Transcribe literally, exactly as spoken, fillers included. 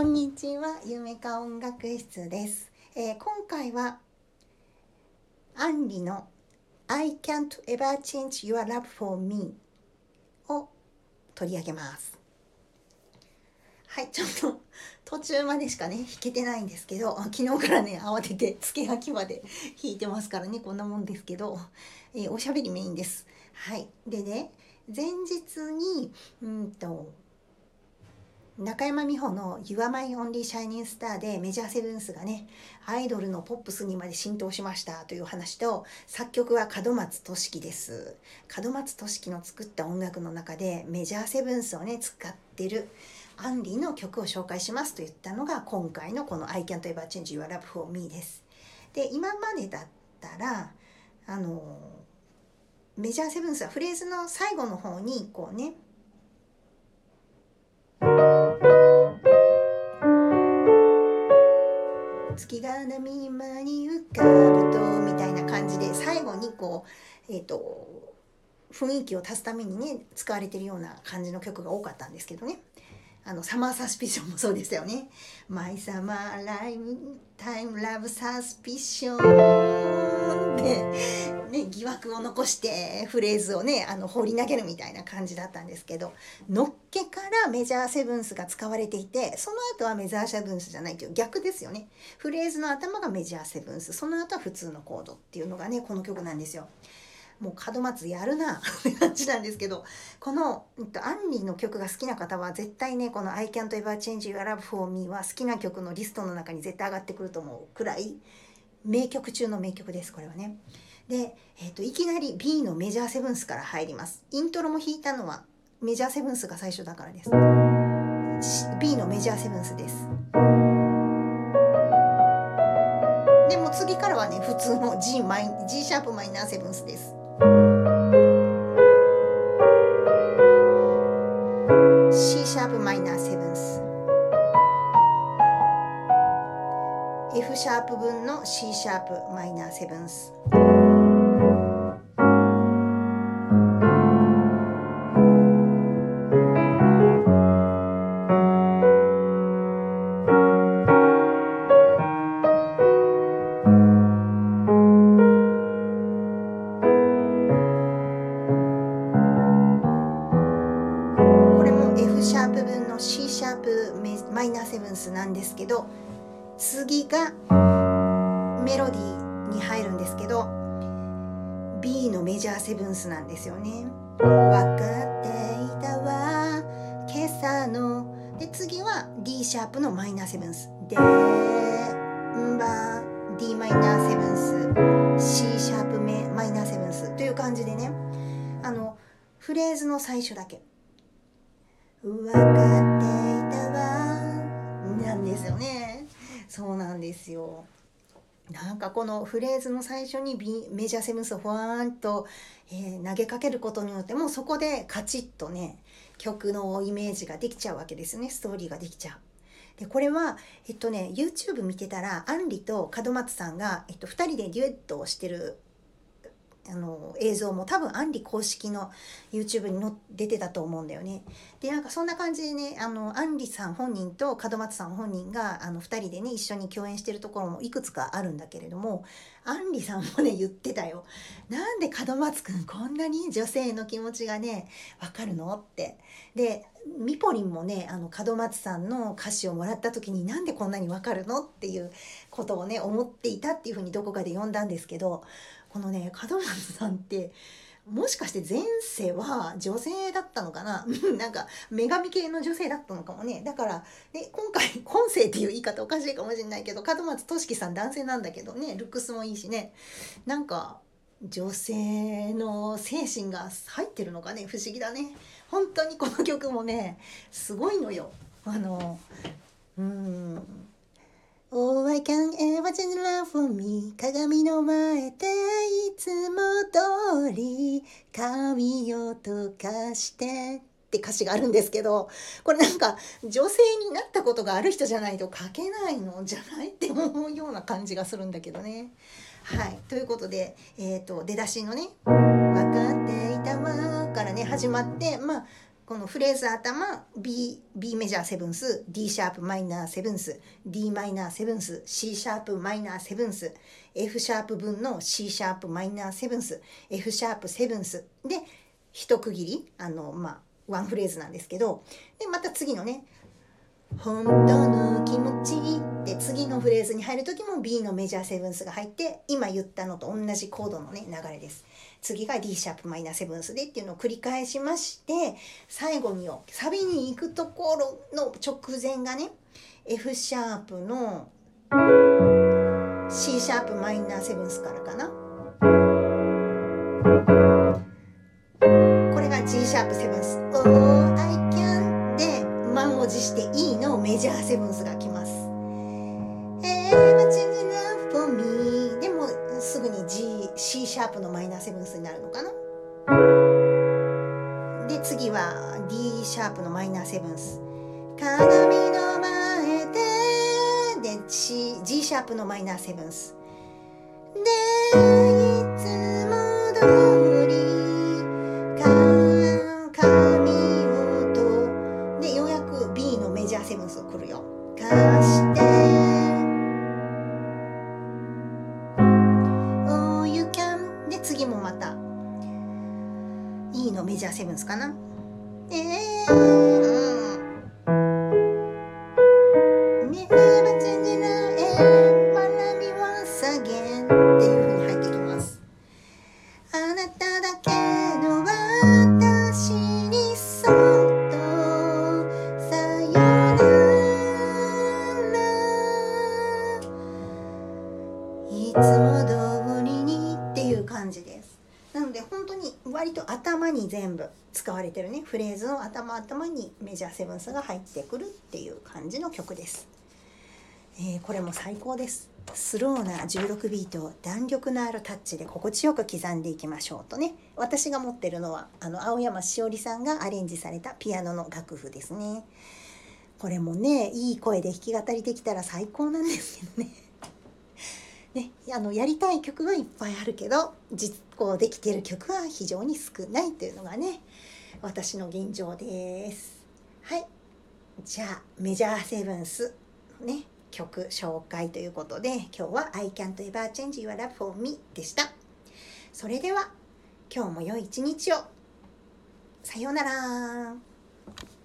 んにちは、ゆめか音楽室です、えー、今回はアンリの I can't ever change your love for me を取り上げます。はい、ちょっと途中までしかね弾けてないんですけど、昨日からね慌てて付け焼き場で弾いてますからね、こんなもんですけど、えー、おしゃべりメインです。はい、でね、前日にうんと中山美穂の You are my only shining star でメジャーセブンスがねアイドルのポップスにまで浸透しましたという話と、作曲は門松俊樹です。門松俊樹の作った音楽の中でメジャーセブンスをね使ってるアンリの曲を紹介しますと言ったのが今回のこの I can't ever change your love for me です。で、今までだったらあのメジャーセブンスはフレーズの最後の方にこうね月が波間に浮かぶとみたいな感じで最後にこう、えーと、雰囲気を足すためにね使われてるような感じの曲が多かったんですけどね、あのサマーサスピションもそうでしたよね。マイサマーライムタイムラブサスピションってね疑惑を残してフレーズをねあの放り投げるみたいな感じだったんですけど、のっけからメジャーセブンスが使われていて、その後はメジャーセブンスじゃないという逆ですよね。フレーズの頭がメジャーセブンス、その後は普通のコードっていうのがねこの曲なんですよ。もう門松やるなって感じなんですけど、このアンリの曲が好きな方は絶対ねこの I can't ever change your love for me は好きな曲のリストの中に絶対上がってくると思うくらい名曲中の名曲です、これはね。で、えーと、いきなり B のメジャーセブンスから入ります。イントロも弾いたのはメジャーセブンスが最初だからです。 B のメジャーセブンスです。でも次からはね普通の G, マイ G シャープマイナーセブンスです。C シャープマイナーセブンス、 F シャープ分の C シャープマイナーセブンス。これも F シャープ分の C シャープマイナーセブンスなんですけど、次がメロディーに入るんですけど B のメジャーセブンスなんですよね。分かっていたわ今朝ので、次は D シャープのマイナーセブンスでんば D マイナーセブンス C シャープマイナーセブンスという感じでね、あのフレーズの最初だけ分かっていたわなんですよね。そうなんですよ。なんかこのフレーズの最初に B メジャーセブンスをふわーんと、えー、投げかけることによってもうそこでカチッとね曲のイメージができちゃうわけですね。ストーリーができちゃう。でこれはえっとね YouTube 見てたらアンリと門松さんが、えっと、ふたりでデュエットをしてるあの映像も多分アンリ公式の YouTube にの出てたと思うんだよね。でなんかそんな感じでね、あのアンリさん本人と門松さん本人があのふたりでね一緒に共演してるところもいくつかあるんだけれども、アンリさんもね言ってたよ。なんで門松くんこんなに女性の気持ちがねわかるのって。でミポリンもねあの門松さんの歌詞をもらった時になんでこんなにわかるのっていうことをね思っていたっていうふうにどこかで読んだんですけど、このね門松さんってもしかして前世は女性だったのかななんか女神系の女性だったのかもね。だからで今回今世っていう言い方おかしいかもしれないけど門松俊樹さん男性なんだけどね、ルックスもいいしね、なんか女性の精神が入ってるのかね、不思議だね。本当にこの曲もねすごいのよ。あのうーんOh, I can't ever change love for me 鏡の前でいつも通り髪を溶かしてって歌詞があるんですけど、これなんか女性になったことがある人じゃないと書けないのじゃないって思うような感じがするんだけどね。はい、ということで、えーと、出だしのね「分かっていたわ」からね始まって、まあこのフレーズ頭 B, B メジャーセブンス D シャープマイナーセブンス D マイナーセブンス C シャープマイナーセブンス F シャープ分の C シャープマイナーセブンス F シャープセブンスで一区切りあのまあワンフレーズなんですけど、でまた次のね本当の気持ちって次のフレーズに入る時も B のメジャーセブンスが入って今言ったのと同じコードのね流れです。次が D シャープマイナーセブンスでっていうのを繰り返しまして、最後にサビに行くところの直前がね F シャープの C シャープマイナーセブンスからかな、これが G シャープセブンス Oh I can で満を持して E のメジャーセブンスが来ます。Ever changing love for me でもすぐに G、C シャープのマイナーセブンスになるのかな。で次は D シャープのマイナーセブンス鏡の前でで C、G シャープのマイナーセブンスでいつも通り髪音でようやく B のメジャーセブンス来るよ。貸してOh you can で次もまた E のメジャーセブンスかな。えー、うんね、Never change love wanna be once again っていう風に入ってきます。あなただけの私にそっとさよならいつも通りにっていう感じです。なので本当に割と頭に全部使われてるねフレーズの頭頭にメジャーセブンスが入ってくるっていう感じの曲です。えー、これも最高です。スローなじゅうろくビートを弾力のあるタッチで心地よく刻んでいきましょうとね。私が持ってるのはあの青山しおりさんがアレンジされたピアノの楽譜ですね。これもねいい声で弾き語りできたら最高なんですけどね。ね、あのやりたい曲はいっぱいあるけど実行できている曲は非常に少ないというのがね私の現状です。はい、じゃあメジャーセブンスのね曲紹介ということで今日は I can't ever change your love for me でした。それでは今日も良い一日を。さようなら。